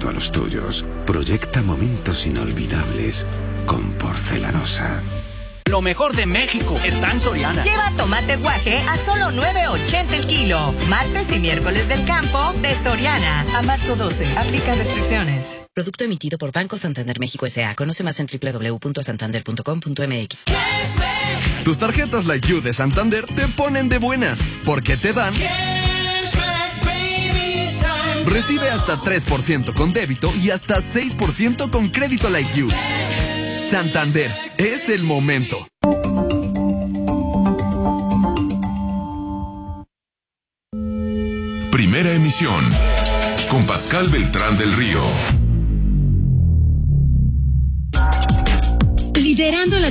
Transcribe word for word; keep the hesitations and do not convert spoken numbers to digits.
junto a los tuyos. Proyecta momentos inolvidables con Porcelanosa. Lo mejor de México está en Soriana. Lleva tomate guaje a solo nueve ochenta el kilo. Martes y miércoles del campo de Soriana. A marzo doce. Aplica restricciones. Producto emitido por Banco Santander México S A. Conoce más en doble u doble u doble u punto santander punto com punto m x. Tus tarjetas Like You de Santander te ponen de buenas, porque te dan... Recibe hasta tres por ciento con débito y hasta seis por ciento con crédito Like You. Santander, es el momento. Primera emisión, con Pascal Beltrán del Río. Liderando la